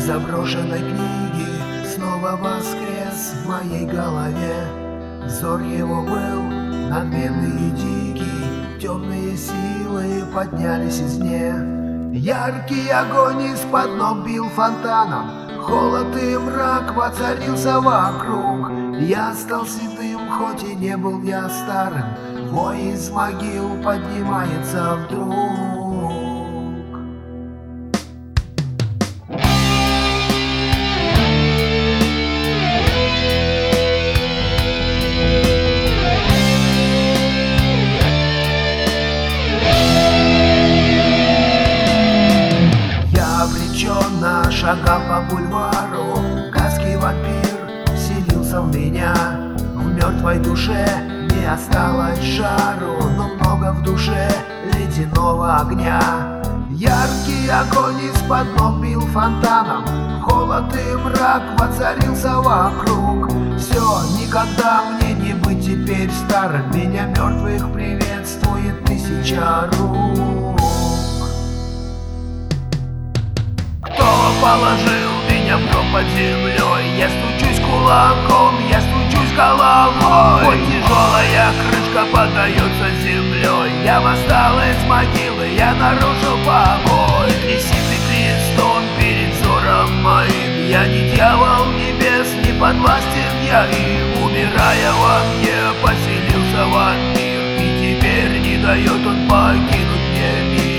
заброшенной книги снова воскрес в моей голове. Взор его был надменный и дикий, темные силы поднялись из дне. Яркий огонь из-под ног бил фонтаном, холод и мрак воцарился вокруг. Я стал седым, хоть и не был я старым, вой из могил поднимается вдруг. Шагал по бульвару, гадский вампир вселился в меня. В мертвой душе не осталось жару, но много в душе ледяного огня. Яркий огонь из-под ног бил фонтаном, холод и мрак воцарился вокруг. Все, никогда мне не быть теперь старым, меня мертвых приветствует 1000 рук. Положил меня в гроб под землей, я стучусь кулаком, я стучусь головой. Вот тяжелая крышка поддается землей, я восстал из могилы, я нарушил покой. Трясины крестом перед взором моим, я не дьявол небес, не подвластен я им. Умирая во мне, поселился вампир, и теперь не дает он покинуть мне мир.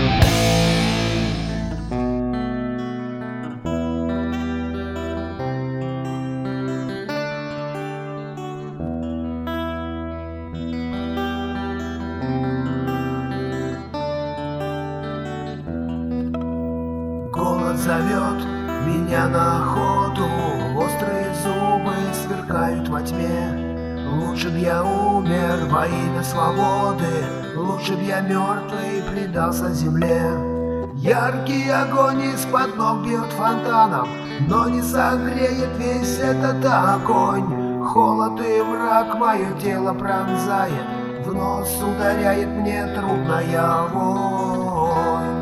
Голод зовет меня на охоту, острые зубы сверкают во тьме. Лучше б я умер во имя свободы, лучше б я мертвый предался земле. Яркий огонь из-под ног бьет фонтаном, но не согреет весь этот огонь. Холод и мрак мое тело пронзает, в нос ударяет мне трудная вонь.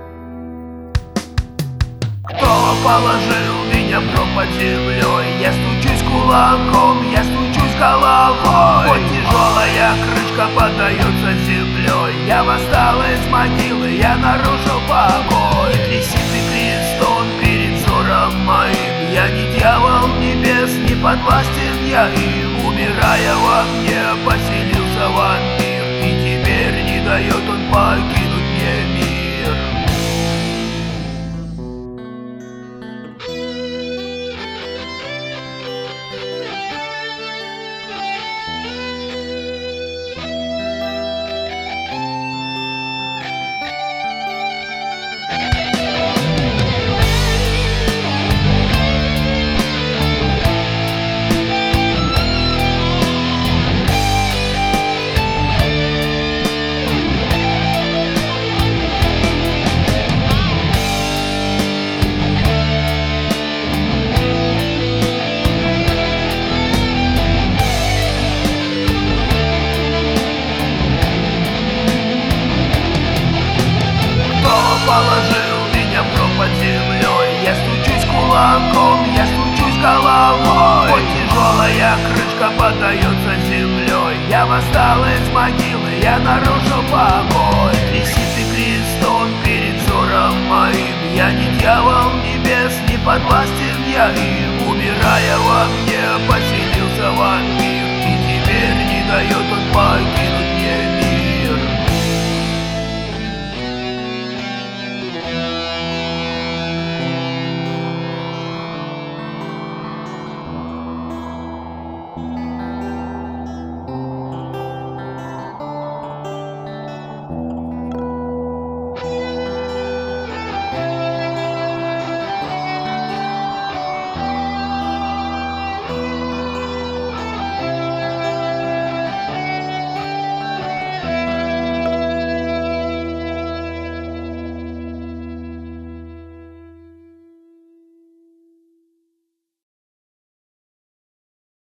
Кто положил меня в гроб под землей, я стучусь кулаком, я стучусь головой. Вот тяжелая крышка поддается землей, я восстал из могилы, я нарушил покой. Трясины крестом перед взором моим, я не дьявол небес, не подвластен я им. Умирая во мне, поселился вампир, и теперь не дает он покинуть мне мир. Положил меня в гроб под землей, я стучусь кулаком, я стучусь головой. Вот тяжелая крышка поддается землей, я восстал из могилы, я нарушил покой. Трясины крестом перед взором моим, я не дьявол небес, не подвластен я им. Умирая во мне, поселился вампир, и теперь не дает он покинуть.